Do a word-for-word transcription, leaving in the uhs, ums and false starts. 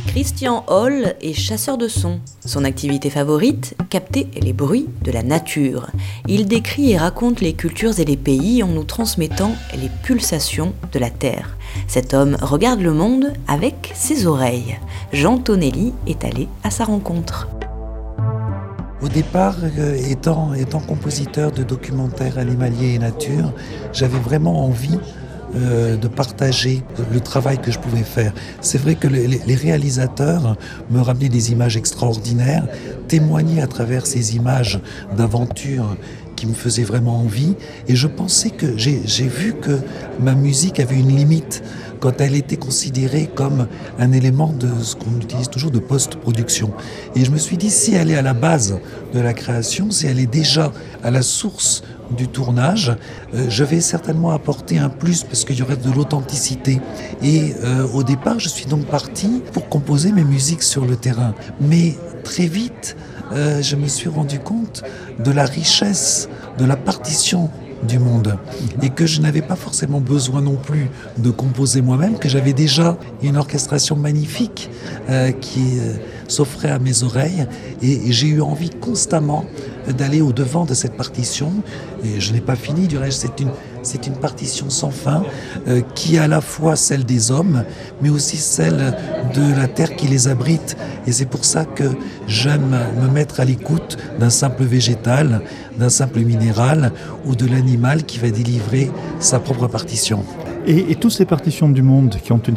Christian Hall est chasseur de sons. Son activité favorite, capter les bruits de la nature. Il décrit et raconte les cultures et les pays en nous transmettant les pulsations de la Terre. Cet homme regarde le monde avec ses oreilles. Jean Tonelli est allé à sa rencontre. Au départ, euh, étant, étant compositeur de documentaires animaliers et nature, j'avais vraiment envie euh, de partager le travail que je pouvais faire. C'est vrai que les, les réalisateurs me ramenaient des images extraordinaires, témoignaient à travers ces images d'aventures qui me faisaient vraiment envie, et je pensais que j'ai, j'ai vu que ma musique avait une limite quand elle était considérée comme un élément de ce qu'on utilise toujours de post-production. Et je me suis dit, si elle est à la base de la création, si elle est déjà à la source du tournage, euh, je vais certainement apporter un plus parce qu'il y aurait de l'authenticité. Et euh, au départ, je suis donc parti pour composer mes musiques sur le terrain. Mais très vite, euh, je me suis rendu compte de la richesse de la partition du monde et que je n'avais pas forcément besoin non plus de composer moi-même, que j'avais déjà une orchestration magnifique euh, qui euh, s'offrait à mes oreilles, et, et j'ai eu envie constamment d'aller au devant de cette partition, et je n'ai pas fini, du reste c'est une, c'est une partition sans fin euh, qui est à la fois celle des hommes mais aussi celle de la terre qui les abrite, et c'est pour ça que j'aime me mettre à l'écoute d'un simple végétal, d'un simple minéral ou de l'animal qui va délivrer sa propre partition. Et, et toutes ces partitions du monde qui ont une